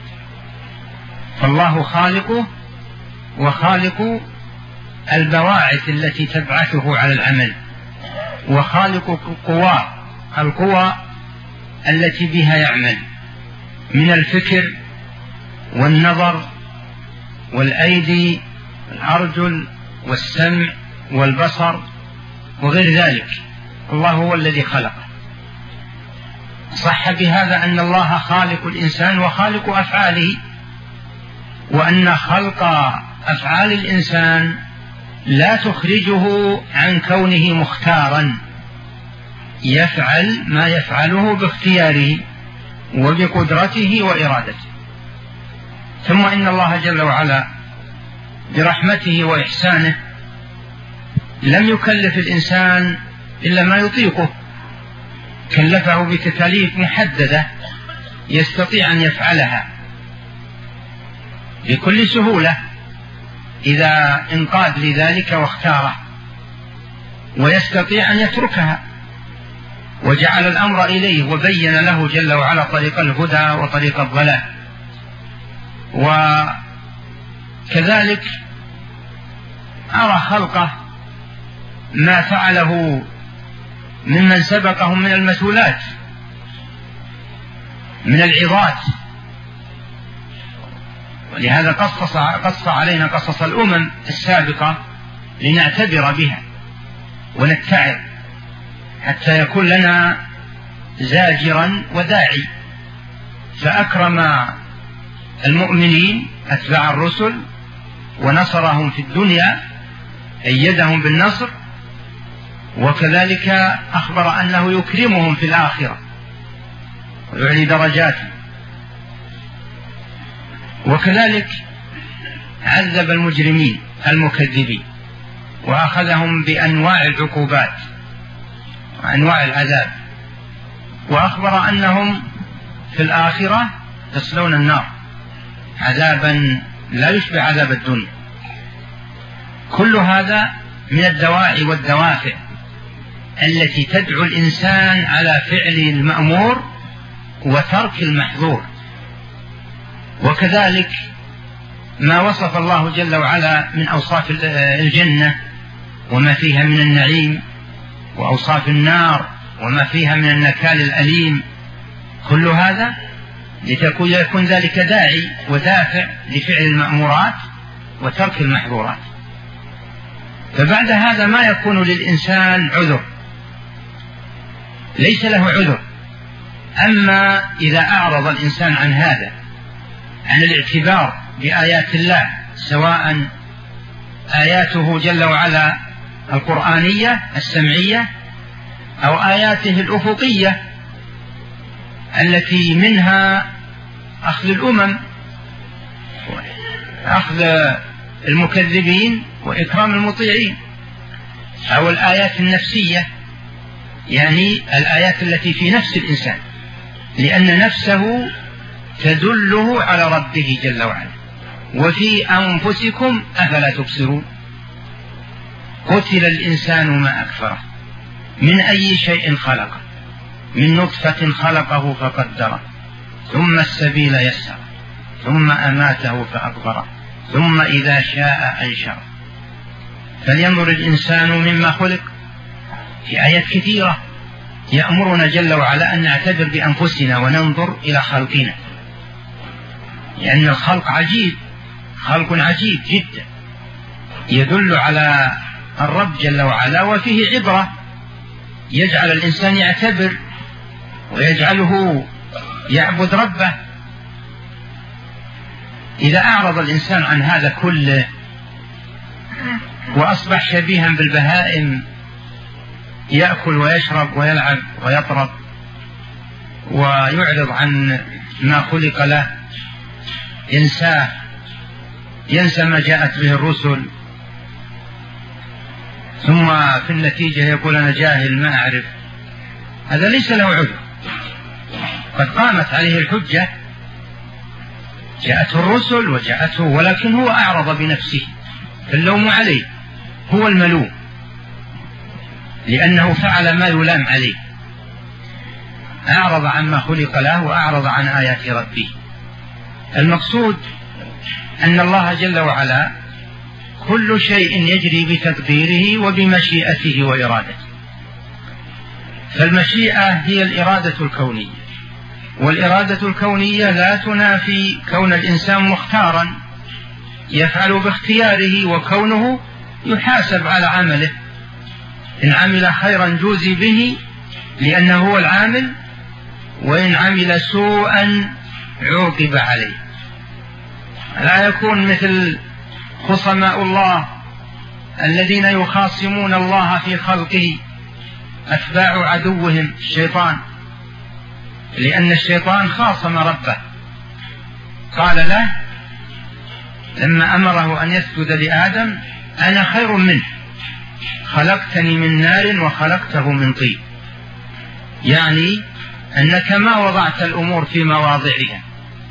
فالله خالقه وخالق البواعث التي تبعثه على العمل، وخالق قواه القوى التي بها يعمل من الفكر والنظر والأيدي والأرجل والسمع والبصر وغير ذلك. الله هو الذي خلقه. صح بهذا أن الله خالق الإنسان وخالق أفعاله، وأن خلق أفعال الإنسان لا تخرجه عن كونه مختارا يفعل ما يفعله باختياره وبقدرته وإرادته. ثم إن الله جل وعلا برحمته وإحسانه لم يكلف الإنسان إلا ما يطيقه، كلفه بتكاليف محددة يستطيع أن يفعلها بكل سهولة إذا انقاد لذلك واختاره، ويستطيع أن يتركها، وجعل الأمر إليه وبين له جل وعلا طريق الهدى وطريق الضلال. وكذلك أرى خلقه ما فعله ممن سبقهم من المثولات من العظات، ولهذا قصص, قص علينا قصص الأمم السابقة لنعتبر بها ونتعظ حتى يكون لنا زاجرا وداعي. فأكرم المؤمنين أتباع الرسل ونصرهم في الدنيا، أيدهم بالنصر، وكذلك أخبر أنه يكرمهم في الآخرة ويعلي درجاتهم. وكذلك عذب المجرمين المكذبين وأخذهم بأنواع العقوبات وأنواع العذاب، وأخبر أنهم في الآخرة يصلون النار عذابا لا يشبه عذاب الدنيا. كل هذا من الدواعي والدوافع التي تدعو الإنسان على فعل المأمور وترك المحظور. وكذلك ما وصف الله جل وعلا من أوصاف الجنة وما فيها من النعيم، وأوصاف النار وما فيها من النكال الأليم، كل هذا لتكون يكون ذلك داعي ودافع لفعل المأمورات وترك المحظورات. فبعد هذا ما يكون للإنسان عذر، ليس له عذر. أما إذا أعرض الإنسان عن هذا، عن الاعتبار بآيات الله، سواء آياته جل وعلا القرآنية السمعية أو آياته الأفقية التي منها أخذ الأمم، أخذ المكذبين وإكرام المطيعين، أو الآيات النفسية، يعني الآيات التي في نفس الإنسان، لأن نفسه تدله على ربه جل وعلا. وفي أنفسكم أفلا تبصرون، قتل الإنسان ما أكفره، من أي شيء خلقه، من نطفة خلقه فقدره، ثم السبيل يسره، ثم أماته فأقبره، ثم إذا شاء أنشره. فلينظر الإنسان مما خلق. في آيات كثيرة يأمرنا جل وعلا أن نعتبر بأنفسنا وننظر إلى خلقنا، لأن الخلق عجيب، خلق عجيب جدا يدل على الرب جل وعلا، وفيه عبرة يجعل الإنسان يعتبر ويجعله يعبد ربه. إذا أعرض الإنسان عن هذا كله وأصبح شبيها بالبهائم، يأكل ويشرب ويلعب ويطرب ويعرض عن ما خلق له، ينساه، ينسى ما جاءت به الرسل، ثم في النتيجة يقول أنا جاهل ما أعرف. هذا ليس له عذر، قد قامت عليه الحجة، جاءته الرسل وجاءته، ولكن هو أعرض بنفسه، فاللوم عليه، هو الملوم لأنه فعل ما يلام عليه، أعرض عما خلق له وأعرض عن آيات ربه. المقصود أن الله جل وعلا كل شيء يجري بتقديره وبمشيئته وإرادته، فالمشيئة هي الإرادة الكونية، والإرادة الكونية لا تنافي كون الإنسان مختارا يفعل باختياره، وكونه يحاسب على عمله، إن عمل خيرا جوزي به لأنه هو العامل، وإن عمل سوءا عوقب عليه. لا يكون مثل خصماء الله الذين يخاصمون الله في خلقه، أتباع عدوهم الشيطان، لأن الشيطان خاصم ربه، قال له لما أمره أن يسجد لآدم أنا خير منه خلقتني من نار وخلقته من طين، يعني أنك ما وضعت الأمور في مواضعها،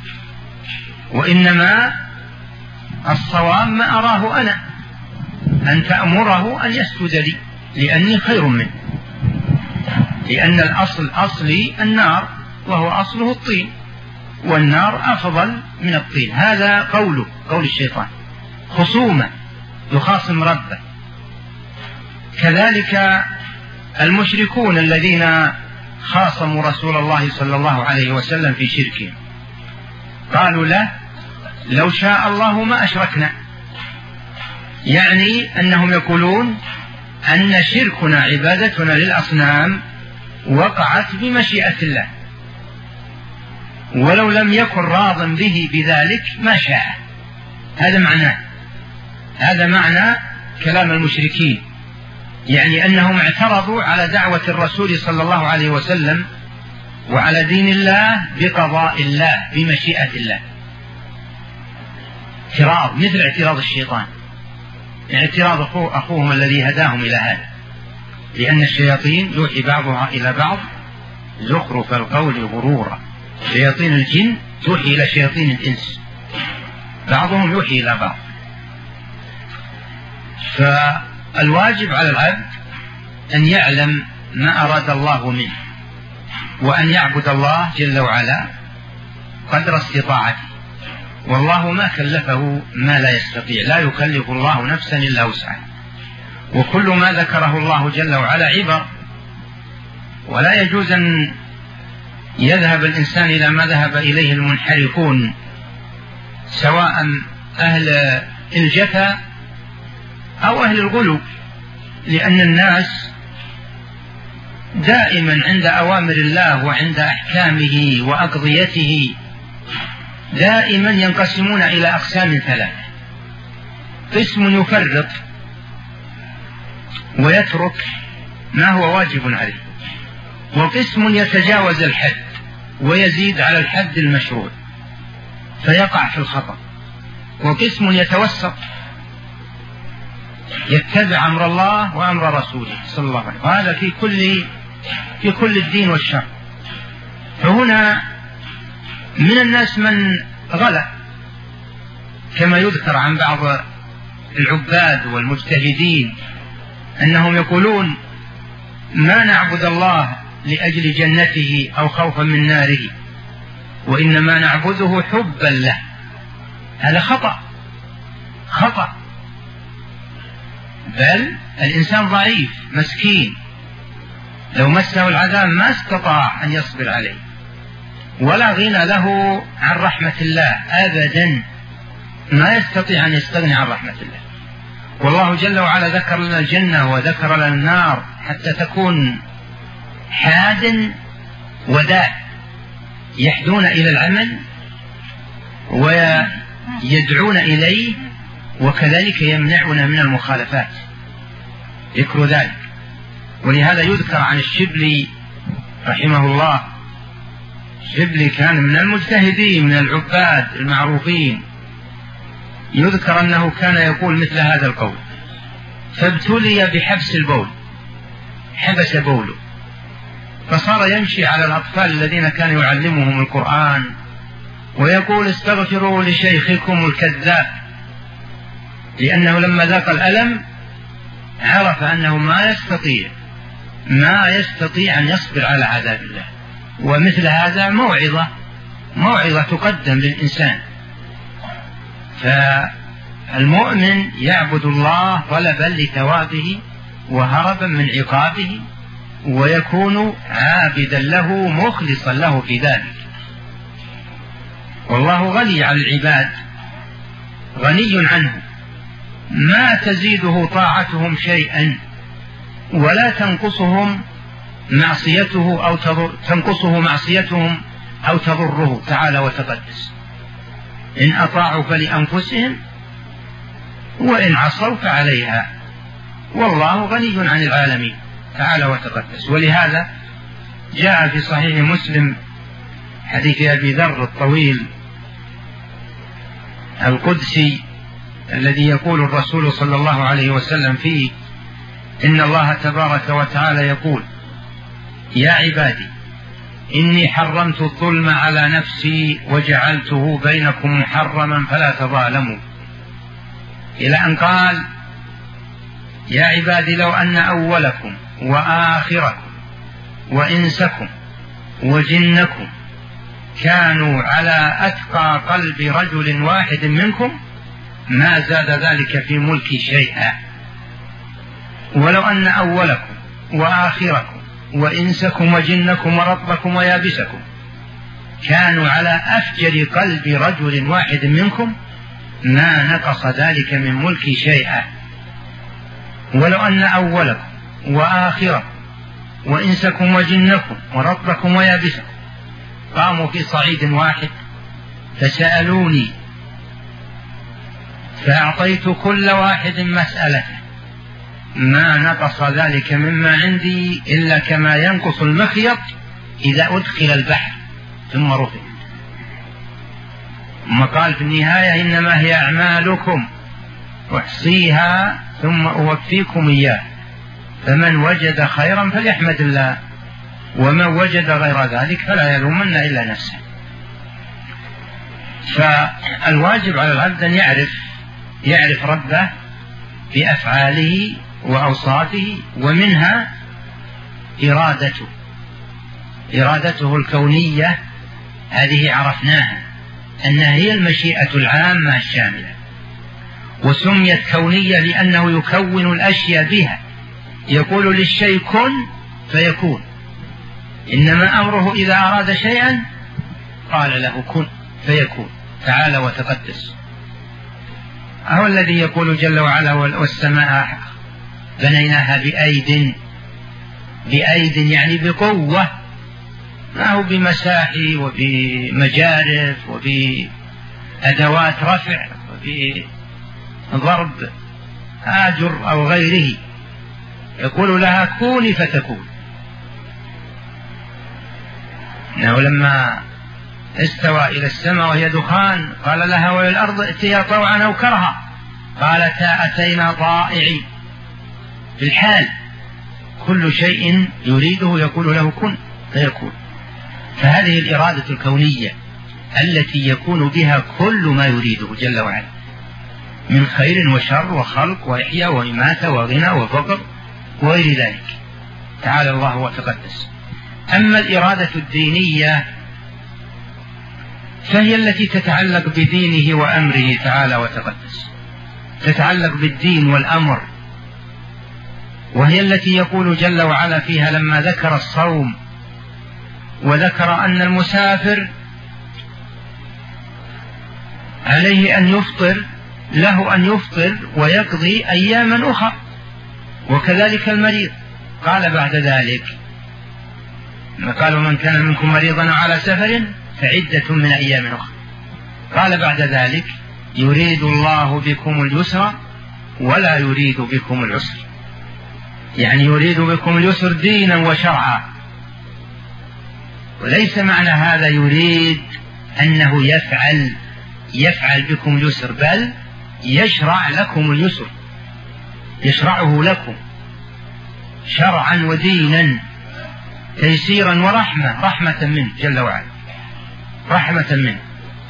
وإنما الصواب ما أراه أنا، أن تأمره أن يسجد لي لأني خير منه، لأن الأصل أصلي النار وهو أصله الطين، والنار أفضل من الطين. هذا قوله، قول الشيطان، خصومة يخاصم ربه. كذلك المشركون الذين خاصموا رسول الله صلى الله عليه وسلم في شركهم، قالوا له لو شاء الله ما أشركنا، يعني أنهم يقولون أن شركنا عبادتنا للأصنام وقعت بمشيئة الله، ولو لم يكن راض به بذلك ما شاء. هذا معناه، هذا معنى كلام المشركين، يعني أنهم اعترضوا على دعوة الرسول صلى الله عليه وسلم وعلى دين الله بقضاء الله بمشيئة الله، اعتراض مثل اعتراض الشيطان، اعتراض أخوه أخوهم الذي هداهم إلى هذا، لأن الشياطين يوحي بعضها إلى بعض زخرف القول غرورا، شياطين الجن توحي إلى شياطين الإنس، بعضهم يوحي إلى بعض. فالواجب على العبد أن يعلم ما أراد الله منه، وأن يعبد الله جل وعلا قدر استطاعته، والله ما كلفه ما لا يستطيع، لا يكلف الله نفسا إلا وسعها، وكل ما ذكره الله جل وعلا عبر، ولا يجوز أن يذهب الإنسان إلى ما ذهب إليه المنحرفون، سواء أهل الجفا أو أهل الغلو، لأن الناس دائما عند أوامر الله وعند أحكامه وأقضيته دائما ينقسمون إلى أقسام ثلاثة: قسم يفرط ويترك ما هو واجب عليه، وقسم يتجاوز الحد ويزيد على الحد المشروع فيقع في الخطأ، وقسم يتوسط يتبع أمر الله وأمر رسوله صلى الله عليه وسلم، وهذا في كل في كل الدين والشرع. فهنا من الناس من غلا، كما يذكر عن بعض العباد والمجتهدين أنهم يقولون ما نعبد الله لأجل جنته أو خوفا من ناره، وإنما نعبده حبا له. هذا خطأ خطأ، بل الإنسان ضعيف مسكين، لو مسه العذاب ما استطاع أن يصبر عليه، ولا غنى له عن رحمة الله أبدا، ما يستطيع أن يستغني عن رحمة الله. والله جل وعلا ذكر لنا الجنة وذكر لنا النار حتى تكون حاد وداء، يحدون إلى العمل ويدعون إليه وكذلك يمنعنا من المخالفات، ذكر ذلك. ولهذا يذكر عن الشبلي رحمه الله، الشبلي كان من المجتهدين من العباد المعروفين، يذكر أنه كان يقول مثل هذا القول: فابتلي بحبس البول، حبس بوله، فصار يمشي على الأطفال الذين كان يعلمهم القرآن ويقول: استغفروا لشيخكم الكذاب، لأنه لما ذاق الألم عرف أنه ما يستطيع ما يستطيع أن يصبر على عذاب الله. ومثل هذا موعظة موعظة تقدم للإنسان. فالمؤمن يعبد الله طلبا لثوابه وهربا من عقابه، ويكون عابدا له مخلصا له في ذلك. والله غني عن العباد، غني عنه، ما تزيده طاعتهم شيئا ولا تنقصهم معصيته أو تضر تنقصه معصيتهم أو تضره تعالى وتقدس. إن أطاعوا فلأنفسهم وإن عصوا فعليها، والله غني عن العالمين تعالى وتقدس. ولهذا جاء في صحيح مسلم حديث أبي ذر الطويل القدسي الذي يقول الرسول صلى الله عليه وسلم فيه: إن الله تبارك وتعالى يقول: يا عبادي إني حرمت الظلم على نفسي وجعلته بينكم محرما فلا تظالموا، إلى أن قال: يا عبادي لو أن أولكم وآخركم وإنسكم وجنكم كانوا على أتقى قلب رجل واحد منكم ما زاد ذلك في ملكي شيئا، ولو أن أولكم وآخركم وإنسكم وجنكم ورطبكم ويابسكم كانوا على أفجر قلب رجل واحد منكم ما نقص ذلك من ملكي شيئا، ولو أن أولكم وآخركم وإنسكم وجنكم ورطبكم ويابسكم قاموا في صعيد واحد فسألوني فأعطيت كل واحد مسألته ما نقص ذلك مما عندي إلا كما ينقص المخيط إذا أدخل البحر ثم رفع. ثم قال في النهاية: إنما هي أعمالكم أحصيها ثم أوفيكم إياه، فمن وجد خيرا فليحمد الله، ومن وجد غير ذلك فلا يلومن إلا نفسه. فالواجب على العبد أن يعرف يعرف ربه بأفعاله وأوصافه، ومنها إرادته إرادته الكونية، هذه عرفناها أنها هي المشيئة العامة الشاملة، وسميت كونية لأنه يكون الأشياء بها، يقول للشيء كن فيكون، إنما أمره إذا أراد شيئا قال له كن فيكون تعالى وتقدس. هو الذي يقول جل وعلا: والسماء بنيناها بأيد بأيد يعني بقوة، ما هو بمساحي وبمجارف وبأدوات رفع وبضرب آجر أو غيره، يقول لها كوني فتكون. إنه لما استوى إلى السماء وهي دخان قال لها وللأرض ائتيا طوعا أو كرها قالتا أتينا طائعين. في الحال كل شيء يريده يقول له كن فيكون. فهذه الإرادة الكونية التي يكون بها كل ما يريده جل وعلا من خير وشر وخلق وإحياء وإماتة وغنى وفقر وغير ذلك تعالى الله وتقدس. أما الإرادة الدينية فهي التي تتعلق بدينه وأمره تعالى وتقدس، تتعلق بالدين والأمر، وهي التي يقول جل وعلا فيها لما ذكر الصوم وذكر أن المسافر عليه أن يفطر، له أن يفطر ويقضي أياما أخرى، وكذلك المريض. قال بعد ذلك قالوا من كان منكم مريضا على سفر فعدة من أيام أخرى. قال بعد ذلك يريد الله بكم اليسر ولا يريد بكم العسر، يعني يريد بكم اليسر دينا وشرعا، وليس معنى هذا يريد أنه يفعل يفعل بكم اليسر، بل يشرع لكم اليسر، يشرعه لكم شرعا ودينا، تيسيرا ورحمة، رحمة منه جل وعلا، رحمة منه.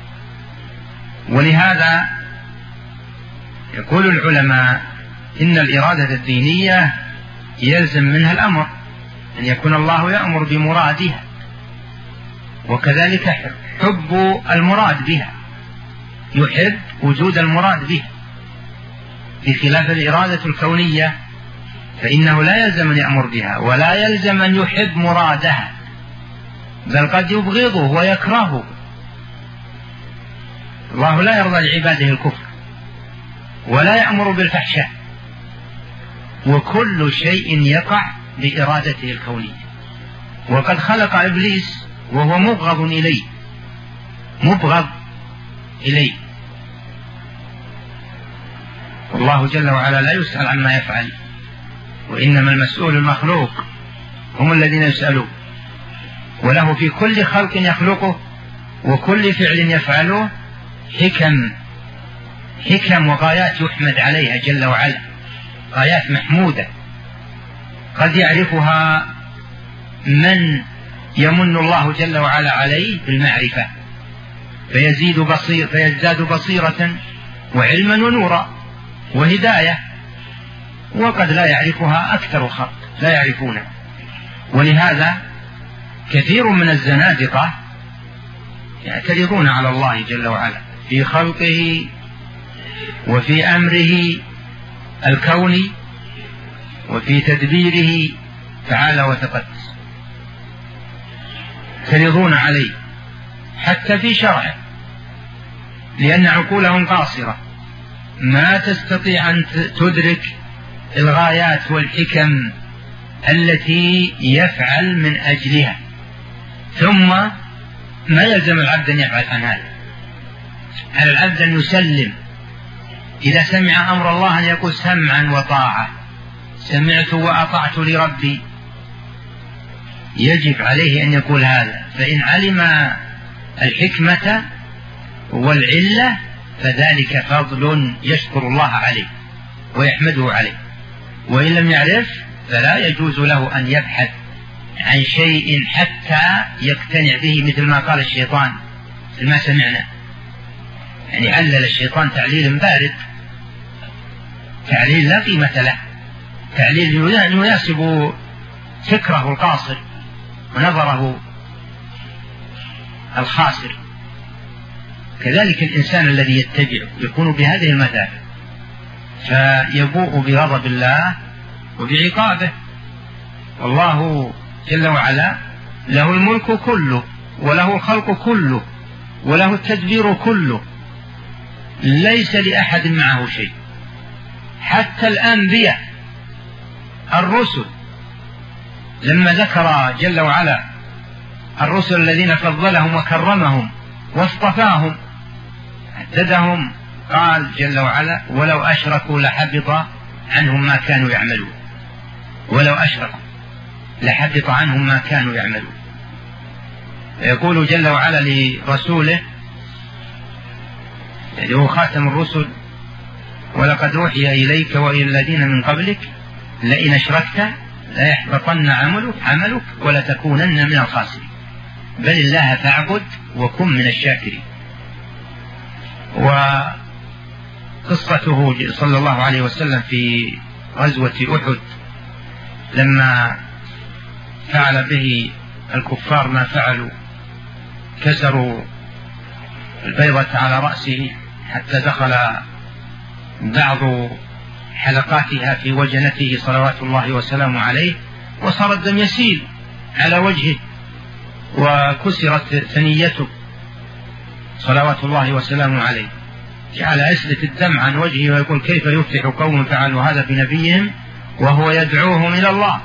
ولهذا يقول العلماء إن الإرادة الدينية يلزم منها الأمر، أن يكون الله يأمر بمرادها، وكذلك حب المراد بها، يحب وجود المراد بها، بخلاف الإرادة الكونية فإنه لا يلزم أن يأمر بها ولا يلزم أن يحب مرادها، بل قد يبغضه ويكرهه. الله لا يرضى لعباده الكفر ولا يأمر بالفحشاء، وكل شيء يقع بإرادته الكونية. وقد خلق إبليس وهو مبغض إليه، مبغض إليه، والله جل وعلا لا يسأل عما يفعل، وإنما المسؤول المخلوق، هم الذين يسألون. وله في كل خلق يخلقه وكل فعل يفعله حكم حكم وغايات يحمد عليها جل وعلا، غايات محمودة قد يعرفها من يمن الله جل وعلا عليه بالمعرفة فيزيد بصير فيزداد بصيرة وعلما ونورا وهداية، وقد لا يعرفها أكثر خلق لا يعرفونها. ولهذا كثير من الزنادقة يعترضون على الله جل وعلا في خلقه وفي أمره الكوني وفي تدبيره تعالى وتقدس، يعترضون عليه حتى في شرعه، لأن عقولهم قاصرة ما تستطيع أن تدرك الغايات والحكم التي يفعل من أجلها. ثم ما يلزم العبد أن يفعل عن هذا، على العبد أن يسلم إذا سمع أمر الله أن يقول سمعا وطاعة، سمعت وأطعت لربي، يجب عليه أن يقول هذا. فإن علم الحكمة والعلة فذلك فضل يشكر الله عليه ويحمده عليه، وإن لم يعرف فلا يجوز له أن يبحث عن شيء حتى يقتنع به، مثل ما قال الشيطان ما سمعنا، يعني علل الشيطان تعليل بارد، تعليل لا قيمة له، تعليل يناسب فكره القاصر ونظره الخاسر. كذلك الإنسان الذي يتبع يكون بهذه المثابة، فيبوء بغضب الله وبعقابه. والله جل وعلا له الملك كله وله الخلق كله وله التدبير كله، ليس لأحد معه شيء، حتى الأنبياء الرسل لما ذكر جل وعلا الرسل الذين فضلهم وكرمهم واصطفاهم عددهم، قال جل وعلا ولو أشركوا لحبط عنهم ما كانوا يعملون، ولو أشركوا لحبط عنهم ما كانوا يعملون. يقول جل وعلا لرسوله يعني هو خاتم الرسل ولقد أوحي إليك وإلى الذين من قبلك لئن أشركت ليحبطن عملك عملك ولتكونن من الخاسرين بل الله فاعبد وكن من الشاكرين. وقصته صلى الله عليه وسلم في غزوة أحد لما فعل به الكفار ما فعلوا، كسروا البيضة على رأسه حتى دخل بعض حلقاتها في وجنته صلوات الله وسلامه عليه، وصار الدم يسيل على وجهه وكسرت ثنيته صلوات الله وسلامه عليه، جعل يسلت الدم عن وجهه ويقول كيف يفلح قوم فعلوا هذا بنبيهم وهو يدعوهم إلى الله.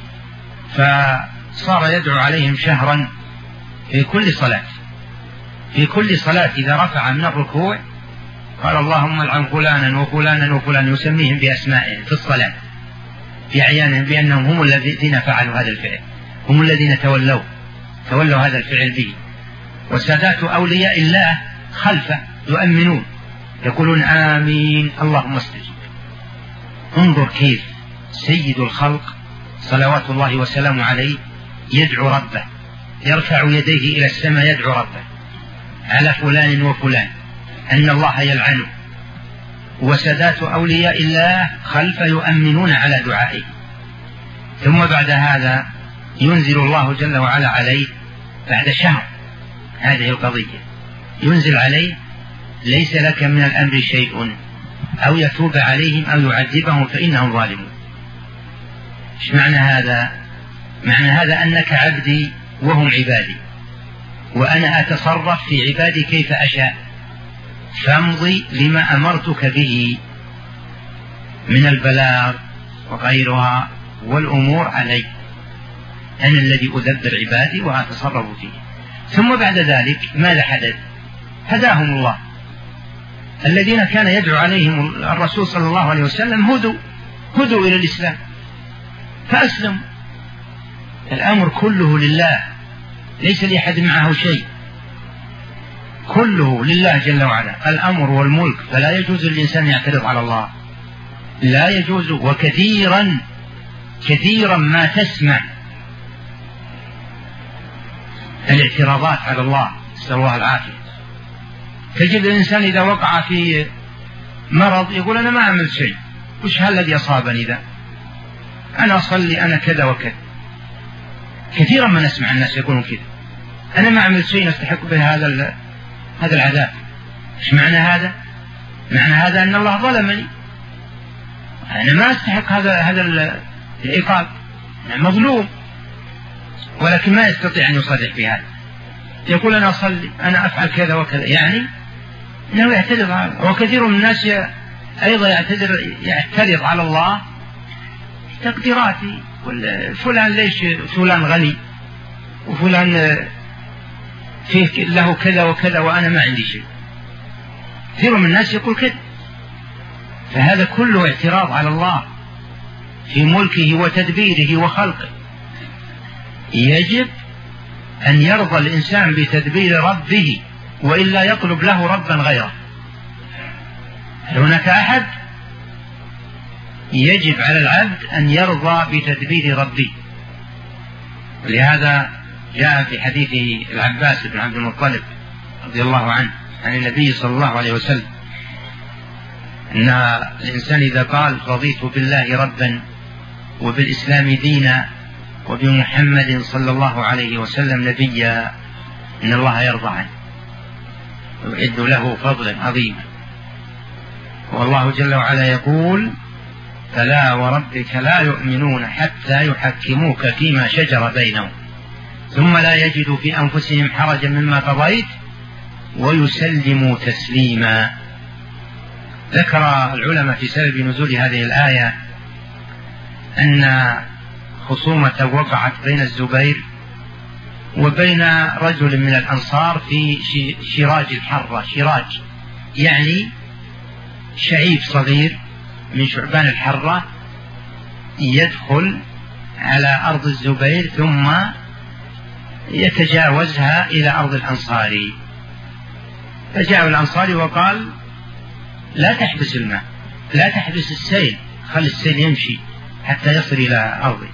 فصار يدعو عليهم شهرا في كل صلاة، في كل صلاة إذا رفع من الركوع قال اللهم العن فلانا وفلانا وفلانا، يسميهم بأسمائهم في الصلاة في أعيانهم بأنهم هم الذين فعلوا هذا الفعل، هم الذين تولوا تولوا هذا الفعل به. وسادات أولياء الله خلفه يؤمنون يقولون آمين اللهم استجب. انظر كيف سيد الخلق صلوات الله وسلامه عليه يدعو ربه، يرفع يديه إلى السماء يدعو ربه على فلان وفلان أن الله يلعنه. وسادات أولياء الله خلف يؤمنون على دعائه. ثم بعد هذا ينزل الله جل وعلا عليه بعد شهر هذه القضية، ينزل عليه ليس لك من الأمر شيء أو يتوب عليهم أو يعذبهم فإنهم ظالمون. إيش معنى هذا؟ معنى هذا أنك عبدي وهم عبادي، وأنا أتصرف في عبادي كيف أشاء، فامضي لما أمرتك به من البلاغ وغيرها والأمور علي، أنا الذي أدبر عبادي وأتصرف فيه. ثم بعد ذلك ماذا حدث؟ هداهم الله. الذين كان يدعو عليهم الرسول صلى الله عليه وسلم هدوا هدوا إلى الإسلام فأسلموا. الأمر كله لله، ليس لأحد معه شيء، كله لله جل وعلا الأمر والملك. فلا يجوز للإنسان يعترض على الله، لا يجوز. وكثيرا كثيرا ما تسمع الاعتراضات على الله، نسأل الله العافية. تجد الإنسان إذا وقع في مرض يقول أنا ما عملت شيء، وش هالذي أصابني ذا؟ أنا أصلي، أنا كذا وكذا. كثيرا ما نسمع الناس يقولون كذا، أنا ما عملت شيء نستحق به هذا هذا العذاب. إيش معنى هذا؟ معنى هذا أن الله ظلمني، أنا ما أستحق هذا هذا العقاب، أنا مظلوم. ولكن ما يستطيع أن يصرح بهذا، يقول أنا أصلي، أنا أفعل كذا وكذا، يعني أنه يعترض على. وكثير من الناس أيضا يعترض يعترض على الله تقديراتي، فلان ليش فلان غني وفلان فيه له كذا وكذا وأنا ما عندي شيء. كثير من الناس يقول كذا. فهذا كله اعتراض على الله في ملكه وتدبيره وخلقه. يجب أن يرضى الإنسان بتدبير ربه، وإلا يطلب له ربا غيره. هناك أحد؟ يجب على العبد أن يرضى بتدبير ربه. ولهذا جاء في حديث العباس بن عبد المطلب رضي الله عنه عن النبي صلى الله عليه وسلم أن الإنسان إذا قال رضيت بالله ربا وبالإسلام دينا وبمحمد صلى الله عليه وسلم نبيا إن الله يرضى عنه ويعد له فضلا عظيما. والله جل وعلا يقول فلا وربك لا يؤمنون حتى يحكموك فيما شجر بينهم ثم لا يجدوا في أنفسهم حرجا مما قضيت ويسلموا تسليما. ذكر العلماء في سبب نزول هذه الآية أن خصومة وقعت بين الزبير وبين رجل من الأنصار في شراج الحرة. شراج يعني شعيب صغير من شعبان الحرة يدخل على أرض الزبير ثم يتجاوزها إلى أرض الأنصاري. فجاء الأنصاري وقال لا تحبس الماء، لا تحبس السيل، خلي السيل يمشي حتى يصل إلى أرضه.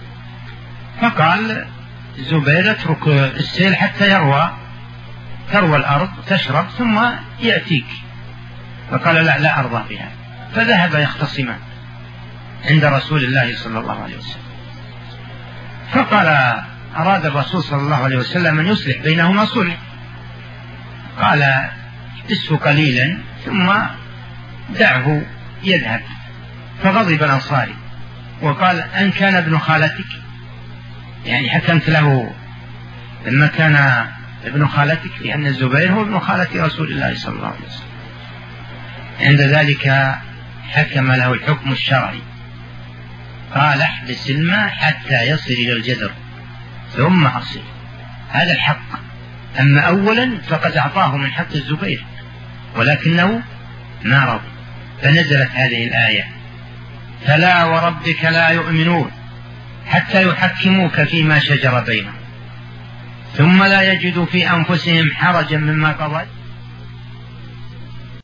فقال الزبير اترك السيل حتى يروى تروى الأرض تشرب ثم يأتيك. فقال لا لا أرضى بها. فذهب يختصمان عند رسول الله صلى الله عليه وسلم. فقال أراد الرسول صلى الله عليه وسلم أن يصلح بينهما صلح. قال احبسه قليلا ثم دعه يذهب. فغضب الأنصاري وقال أن كان ابن خالتك، يعني حكمت له لما كان ابن خالتك، لأن الزبير هو ابن خالة رسول الله صلى الله عليه وسلم. عند ذلك حكم له الحكم الشرعي، قال احبس الماء حتى يصل إلى الجذر ثم أصل. هذا الحق أما أولا فقد أعطاه من حق الزبير ولكنه ما رضي، فنزلت هذه الآية: فلا وربك لا يؤمنون حتى يحكموك فيما شجر بينهم ثم لا يجدوا في أنفسهم حرجا مما قضيت